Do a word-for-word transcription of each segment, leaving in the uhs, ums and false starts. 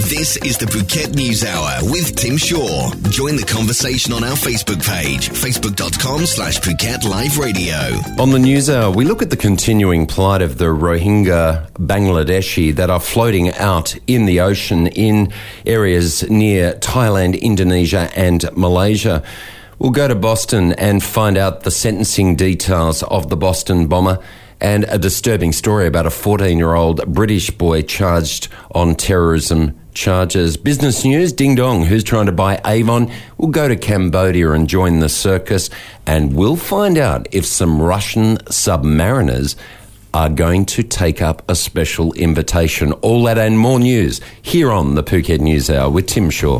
This is the Phuket News Hour with Tim Shaw. Join the conversation on our Facebook page, facebook.com slash Phuket Live Radio. On the News Hour, we look at the continuing plight of the Rohingya Bangladeshi that are floating out in the ocean in areas near Thailand, Indonesia and Malaysia. We'll go to Boston and find out the sentencing details of the Boston bomber and a disturbing story about a fourteen-year-old British boy charged on terrorism charges. Business news, Ding Dong, who's trying to buy Avon, will go to Cambodia and join the circus, and we'll find out if some Russian submariners are going to take up a special invitation. All that and more news here on the Phuket News Hour with Tim Shaw.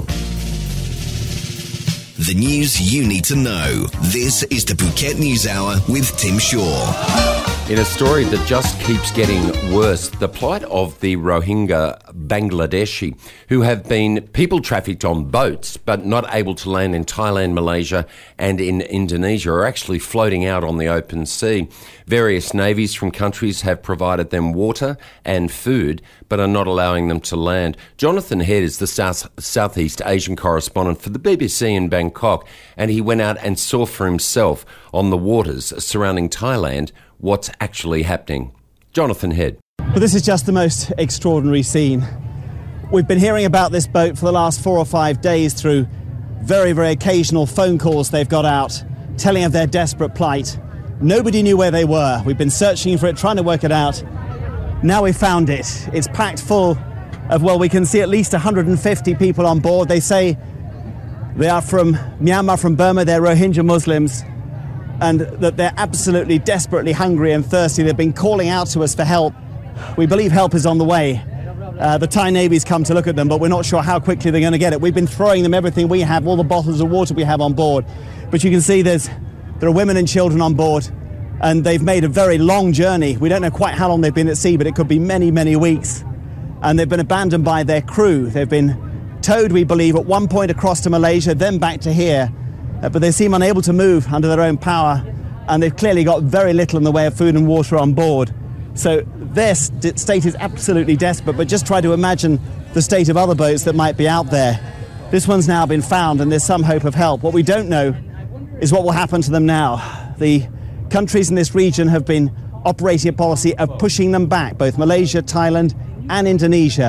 The news you need to know. This is the Phuket News Hour with Tim Shaw. In a story that just keeps getting worse, the plight of the Rohingya Bangladeshi, who have been people trafficked on boats but not able to land in Thailand, Malaysia and in Indonesia, are actually floating out on the open sea. Various navies from countries have provided them water and food but are not allowing them to land. Jonathan Head is the South Southeast Asian correspondent for the B B C in Bangkok, and he went out and saw for himself on the waters surrounding Thailand what's actually happening. Jonathan Head. But this is just the most extraordinary scene. We've been hearing about this boat for the last four or five days through very, very occasional phone calls they've got out, telling of their desperate plight. Nobody knew where they were. We've been searching for it, trying to work it out. Now we've found it. It's packed full of, well, we can see at least one hundred fifty people on board. They say they are from Myanmar, from Burma, they're Rohingya Muslims, and that they're absolutely desperately hungry and thirsty. They've been calling out to us for help. We believe help is on the way. Uh, the Thai Navy's come to look at them, but we're not sure how quickly they're going to get it. We've been throwing them everything we have, all the bottles of water we have on board. But you can see there's there are women and children on board, and they've made a very long journey. We don't know quite how long they've been at sea, but it could be many, many weeks. And they've been abandoned by their crew. They've been towed, we believe, at one point across to Malaysia, then back to here. Uh, but they seem unable to move under their own power, and they've clearly got very little in the way of food and water on board. So their st- state is absolutely desperate, but just try to imagine the state of other boats that might be out there. This one's now been found, and there's some hope of help. What we don't know is what will happen to them now. The countries in this region have been operating a policy of pushing them back, both Malaysia, Thailand and Indonesia.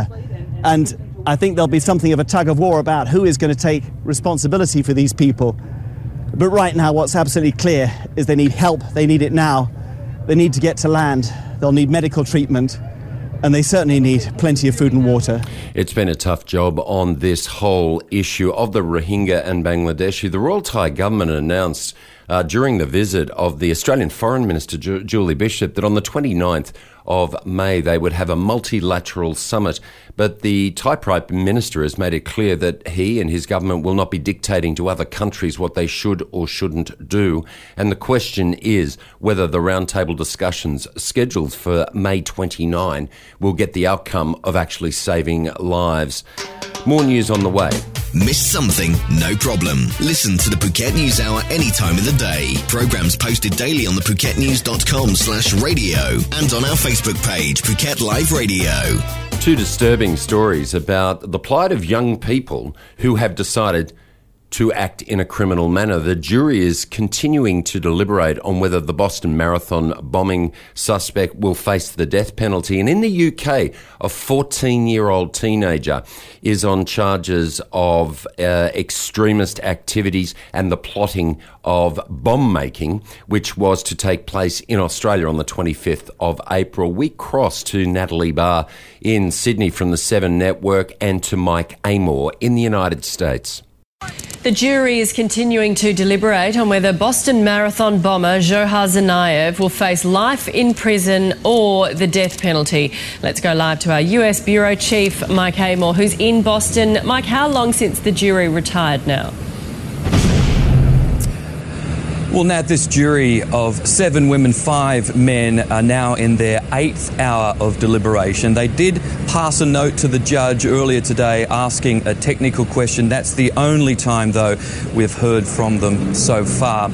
And I think there'll be something of a tug of war about who is going to take responsibility for these people. But right now, what's absolutely clear is they need help. They need it now. They need to get to land. They'll need medical treatment, and they certainly need plenty of food and water. It's been a tough job on this whole issue of the Rohingya and Bangladeshi. The Royal Thai government announced uh, during the visit of the Australian Foreign Minister, Ju- Julie Bishop, that on the twenty-ninth of May they would have a multilateral summit. But the Thai Prime Minister has made it clear that he and his government will not be dictating to other countries what they should or shouldn't do. And the question is whether the roundtable discussions scheduled for May twenty-ninth will get the outcome of actually saving lives. More news on the way. Missed something? No problem. Listen to the Phuket News Hour any time of the day. Programmes posted daily on the phuketnews.com slash radio and on our Facebook page, Phuket Live Radio. Two disturbing stories about the plight of young people who have decided to act in a criminal manner. The jury is continuing to deliberate on whether the Boston Marathon bombing suspect will face the death penalty. And in the U K, a fourteen-year-old teenager is on charges of uh, extremist activities and the plotting of bomb making, which was to take place in Australia on the twenty-fifth of April. We cross to Natalie Barr in Sydney from the Seven Network and to Mike Amor in the United States. The jury is continuing to deliberate on whether Boston Marathon bomber Johar Tsarnaev will face life in prison or the death penalty. Let's go live to our U S Bureau Chief, Mike Amor, who's in Boston. Mike, how long since the jury retired now? Well, Nat, this jury of seven women, five men are now in their eighth hour of deliberation. They did pass a note to the judge earlier today asking a technical question. That's the only time, though, we've heard from them so far.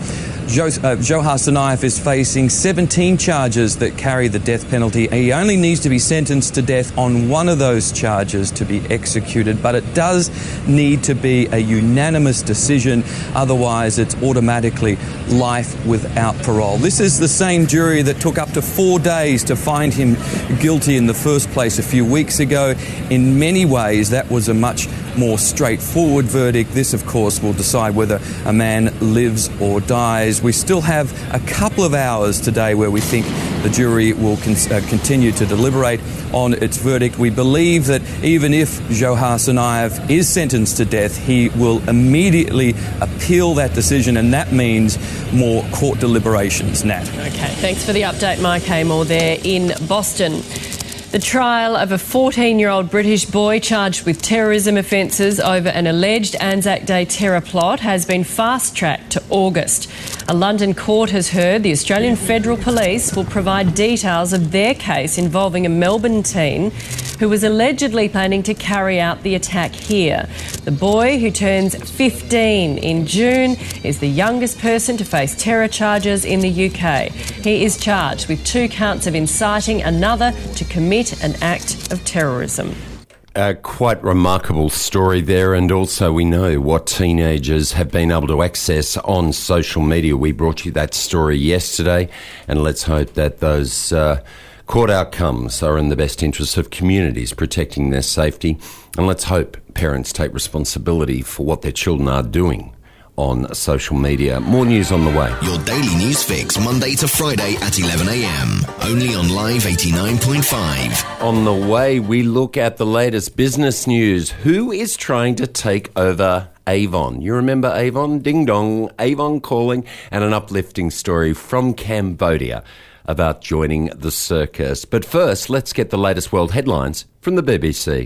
Jo- uh, Johar Tsarnaev is facing seventeen charges that carry the death penalty. He only needs to be sentenced to death on one of those charges to be executed, but it does need to be a unanimous decision, otherwise it's automatically life without parole. This is the same jury that took up to four days to find him guilty in the first place a few weeks ago. In many ways, that was a much more straightforward verdict. This, of course, will decide whether a man lives or dies. We still have a couple of hours today where we think the jury will con- uh, continue to deliberate on its verdict. We believe that even if Johar Tsarnaev is sentenced to death, he will immediately appeal that decision, and that means more court deliberations. Nat. Okay, thanks for the update, Mike Haymore there in Boston. The trial of a fourteen-year-old British boy charged with terrorism offences over an alleged Anzac Day terror plot has been fast-tracked to August. A London court has heard the Australian Federal Police will provide details of their case involving a Melbourne teen who was allegedly planning to carry out the attack here. The boy, who turns fifteen in June, is the youngest person to face terror charges in the U K. He is charged with two counts of inciting another to commit an act of terrorism. A quite remarkable story there, and also we know what teenagers have been able to access on social media. We brought you that story yesterday, and let's hope that those uh, court outcomes are in the best interest of communities, protecting their safety, and let's hope parents take responsibility for what their children are doing on social media. More news on the way. Your daily news fix, Monday to Friday at eleven a.m. Only on Live eighty-nine point five. On the way, we look at the latest business news. Who is trying to take over Avon? You remember Avon? Ding dong, Avon calling, and an uplifting story from Cambodia about joining the circus. But first, let's get the latest world headlines from the B B C.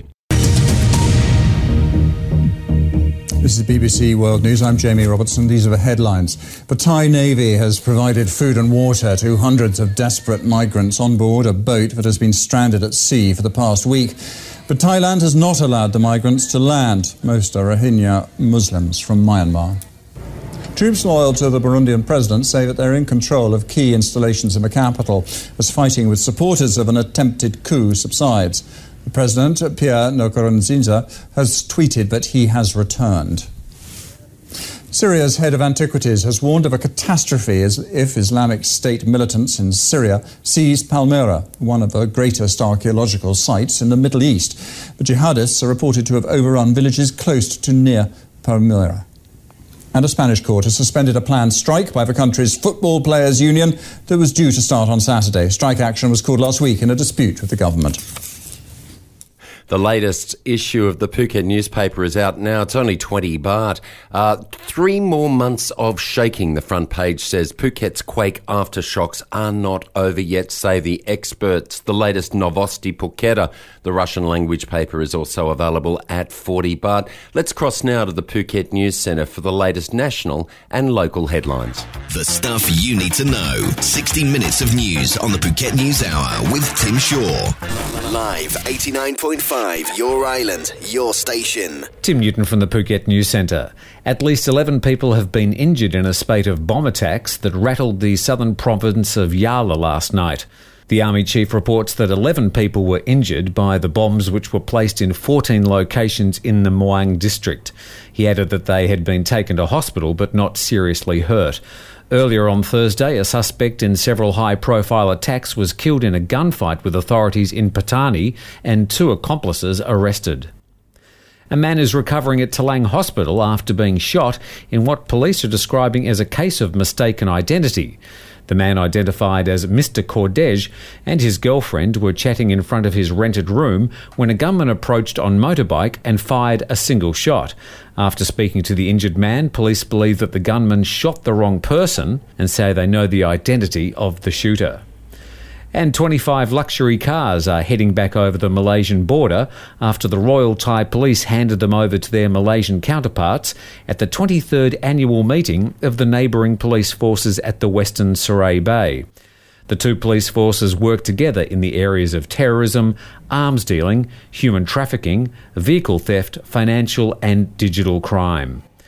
This is B B C World News. I'm Jamie Robertson. These are the headlines. The Thai Navy has provided food and water to hundreds of desperate migrants on board a boat that has been stranded at sea for the past week. But Thailand has not allowed the migrants to land. Most are Rohingya Muslims from Myanmar. Troops loyal to the Burundian president say that they're in control of key installations in the capital as fighting with supporters of an attempted coup subsides. The president, Pierre Nkurunziza, has tweeted that he has returned. Syria's head of antiquities has warned of a catastrophe as if Islamic State militants in Syria seize Palmyra, one of the greatest archaeological sites in the Middle East. The jihadists are reported to have overrun villages close to near Palmyra. And a Spanish court has suspended a planned strike by the country's football players' union that was due to start on Saturday. Strike action was called last week in a dispute with the government. The latest issue of the Phuket newspaper is out now. It's only twenty baht. Uh, three more months of shaking, the front page says. Phuket's quake aftershocks are not over yet, say the experts. The latest Novosti Phuketa, the Russian language paper, is also available at forty baht. Let's cross now to the Phuket News Centre for the latest national and local headlines. The stuff you need to know. sixty minutes of news on the Phuket News Hour with Tim Shaw. Live eighty-nine point five, your island, your station. Tim Newton from the Phuket News Centre. At least eleven people have been injured in a spate of bomb attacks that rattled the southern province of Yala last night. The Army Chief reports that eleven people were injured by the bombs which were placed in fourteen locations in the Muang district. He added that they had been taken to hospital but not seriously hurt. Earlier on Thursday, a suspect in several high-profile attacks was killed in a gunfight with authorities in Patani and two accomplices arrested. A man is recovering at Talang Hospital after being shot in what police are describing as a case of mistaken identity. The man, identified as Mister Cordej, and his girlfriend were chatting in front of his rented room when a gunman approached on motorbike and fired a single shot. After speaking to the injured man, police believe that the gunman shot the wrong person and say they know the identity of the shooter. And twenty-five luxury cars are heading back over the Malaysian border after the Royal Thai Police handed them over to their Malaysian counterparts at the twenty-third annual meeting of the neighbouring police forces at the Western Surai Bay. The two police forces work together in the areas of terrorism, arms dealing, human trafficking, vehicle theft, financial and digital crime.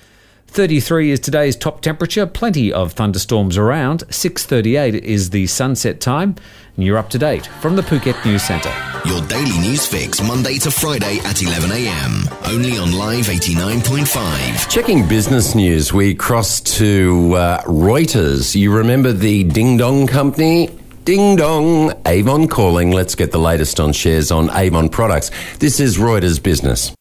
thirty-three is today's top temperature, plenty of thunderstorms around. six thirty-eight is the sunset time, and you're up to date from the Phuket News Centre. Your daily news fix, Monday to Friday at eleven a m, only on Live eighty-nine point five. Checking business news, we cross to uh, Reuters. You remember the Ding Dong company? Ding Dong, Avon calling. Let's get the latest on shares on Avon products. This is Reuters Business.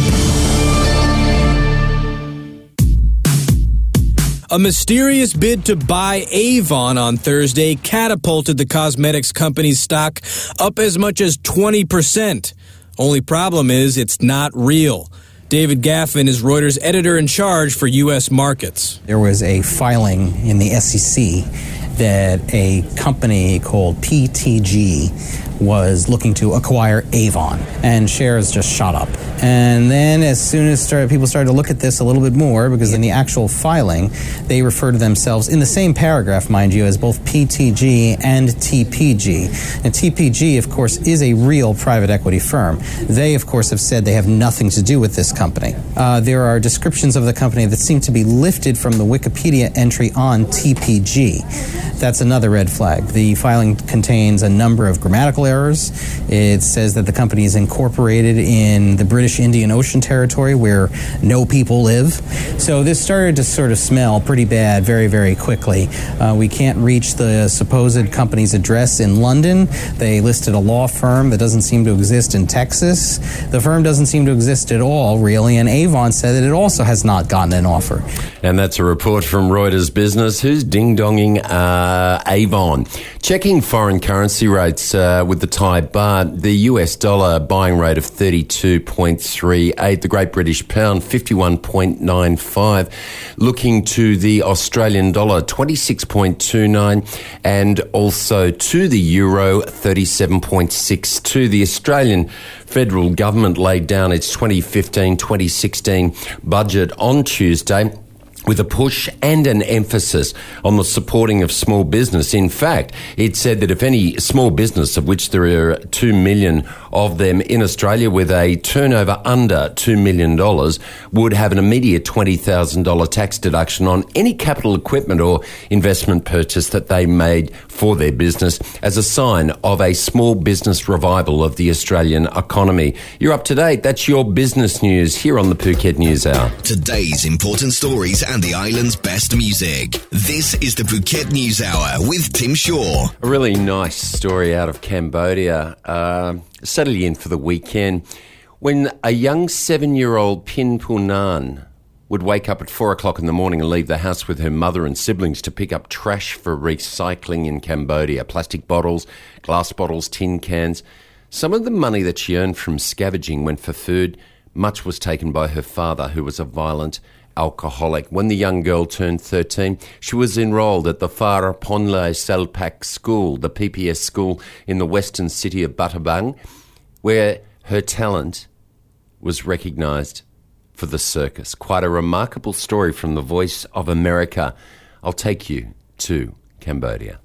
A mysterious bid to buy Avon on Thursday catapulted the cosmetics company's stock up as much as twenty percent. Only problem is it's not real. David Gaffin is Reuters editor-in-charge for U S markets. There was a filing in the S E C that a company called P T G was looking to acquire Avon, and shares just shot up. And then as soon as started, people started to look at this a little bit more, because in the actual filing, they refer to themselves in the same paragraph, mind you, as both P T G and T P G. And T P G, of course, is a real private equity firm. They, of course, have said they have nothing to do with this company. Uh, there are descriptions of the company that seem to be lifted from the Wikipedia entry on T P G. That's another red flag. The filing contains a number of grammatical errors. It says that the company is incorporated in the British Indian Ocean territory where no people live. So this started to sort of smell pretty bad very, very quickly. Uh, we can't reach the supposed company's address in London. They listed a law firm that doesn't seem to exist in Texas. The firm doesn't seem to exist at all, really, and Avon said that it also has not gotten an offer. And that's a report from Reuters Business. Who's ding-donging uh, Avon? Checking foreign currency rates uh, with the Thai baht, the U S dollar buying rate of thirty-two point three eight, the Great British Pound fifty-one point nine five, looking to the Australian dollar twenty-six point two nine, and also to the euro thirty-seven point six two. The Australian federal government laid down its twenty fifteen twenty sixteen budget on Tuesday, with a push and an emphasis on the supporting of small business. In fact, it said that if any small business, of which there are two million of them in Australia with a turnover under two million dollars, would have an immediate twenty thousand dollars tax deduction on any capital equipment or investment purchase that they made for their business, as a sign of a small business revival of the Australian economy. You're up to date. That's your business news here on the Phuket News Hour. Today's important stories and the island's best music. This is the Phuket News Hour with Tim Shaw. A really nice story out of Cambodia. Uh, settle you in for the weekend. When a young seven-year-old Pin Punan would wake up at four o'clock in the morning and leave the house with her mother and siblings to pick up trash for recycling in Cambodia, plastic bottles, glass bottles, tin cans. Some of the money that she earned from scavenging went for food. Much was taken by her father, who was a violent alcoholic. When the young girl turned thirteen, she was enrolled at the Phara Ponlai Selpak School, the P P S school in the western city of Battambang, where her talent was recognised for the circus. Quite a remarkable story from the Voice of America. I'll take you to Cambodia.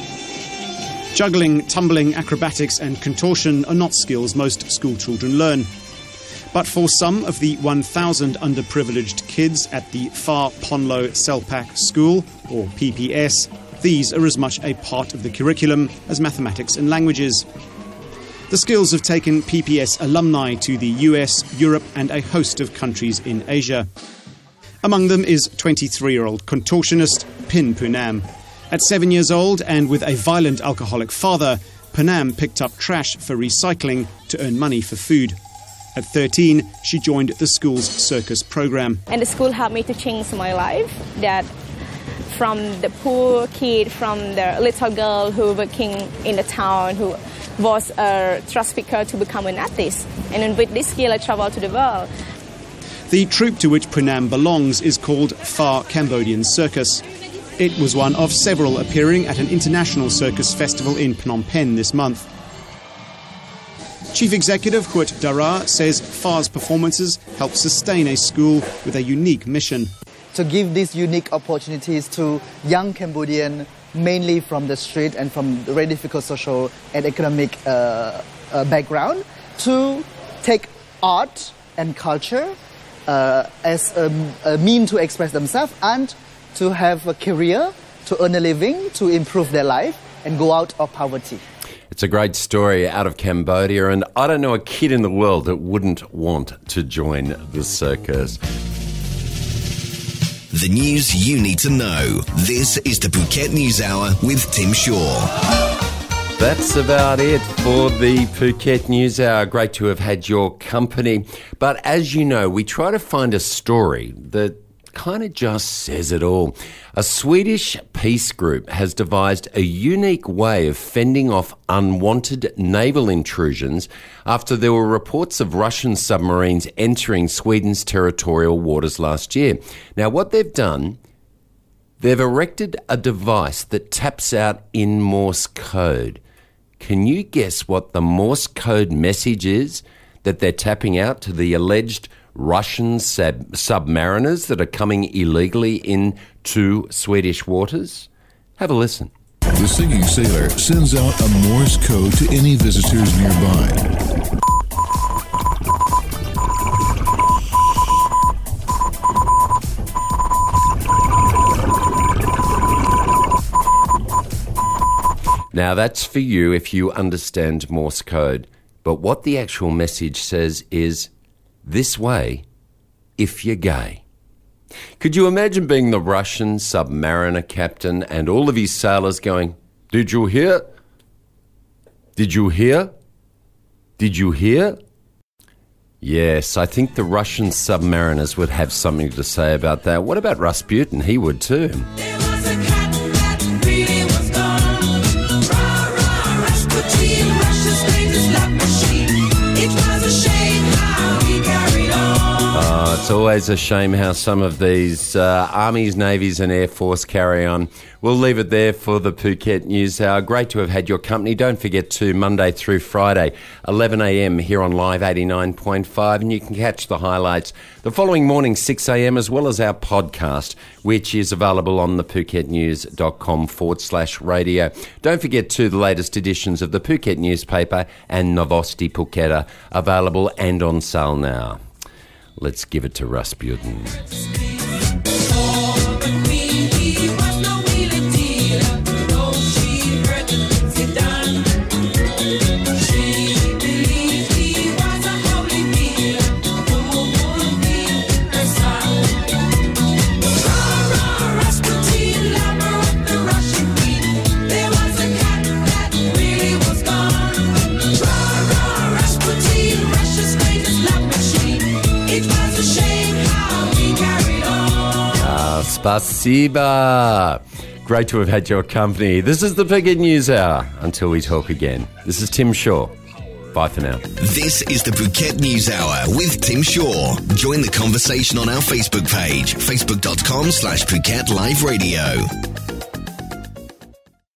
Juggling, tumbling, acrobatics and contortion are not skills most school children learn. But for some of the one thousand underprivileged kids at the Phar Ponlo Selpak School, or P P S, these are as much a part of the curriculum as mathematics and languages. The skills have taken P P S alumni to the U S, Europe and a host of countries in Asia. Among them is twenty-three-year-old contortionist Pin Punam. At seven years old and with a violent alcoholic father, Punam picked up trash for recycling to earn money for food. At thirteen, she joined the school's circus program. And the school helped me to change my life, that from the poor kid, from the little girl who working in the town, who was a trust picker, to become an artist. And then with this skill, I traveled to the world. The troupe to which Punam belongs is called Phar Cambodian Circus. It was one of several appearing at an international circus festival in Phnom Penh this month. Chief Executive Huot Dara says Phar's performances help sustain a school with a unique mission. To give these unique opportunities to young Cambodians, mainly from the street and from very difficult social and economic uh, uh, background, to take art and culture uh, as a, a mean to express themselves and to have a career, to earn a living, to improve their life and go out of poverty. It's a great story out of Cambodia, and I don't know a kid in the world that wouldn't want to join the circus. The news you need to know. This is the Phuket News Hour with Tim Shaw. That's about it for the Phuket News Hour. Great to have had your company. But as you know, we try to find a story that kind of just says it all. A Swedish peace group has devised a unique way of fending off unwanted naval intrusions after there were reports of Russian submarines entering Sweden's territorial waters last year. Now, what they've done, they've erected a device that taps out in Morse code. Can you guess what the Morse code message is that they're tapping out to the alleged Russian sub- submariners that are coming illegally into Swedish waters? Have a listen. The singing sailor sends out a Morse code to any visitors nearby. Now that's for you if you understand Morse code. But what the actual message says is, this way if you're gay. Could you imagine being the Russian submariner captain and all of his sailors going, did you hear? Did you hear? Did you hear? Yes, I think the Russian submariners would have something to say about that. What about Rasputin? He would too. It's always a shame how some of these uh, armies, navies and air force carry on. We'll leave it there for the Phuket News Hour. Great to have had your company. Don't forget to Monday through Friday, eleven a.m. here on Live eighty-nine point five, and you can catch the highlights the following morning, six a.m, as well as our podcast, which is available on the phuketnews.com forward slash radio. Don't forget to the latest editions of the Phuket newspaper and Novosti Phuket available and on sale now. Let's give it to Rasputin. Spasiba. Great to have had your company. This is the Phuket News Hour. Until we talk again, this is Tim Shaw. Bye for now. This is the Phuket News Hour with Tim Shaw. Join the conversation on our Facebook page, facebook.com slash Phuket Live Radio.